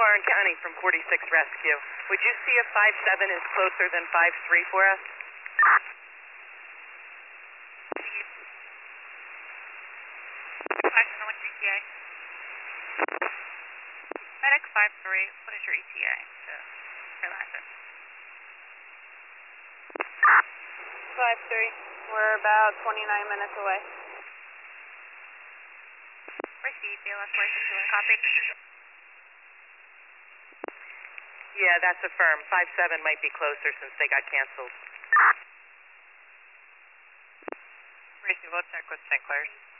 Warren County from 46 Rescue. Would you see if 57 is closer than 53 for us? 57, what's your ETA? FedEx 53, what is your ETA to Freelancer? 53, we're about 29 minutes away. Received, DLS Voices doing copy. Yeah, that's affirmed. 57 might be closer since they got canceled. Received, we'll check with St. Clair's.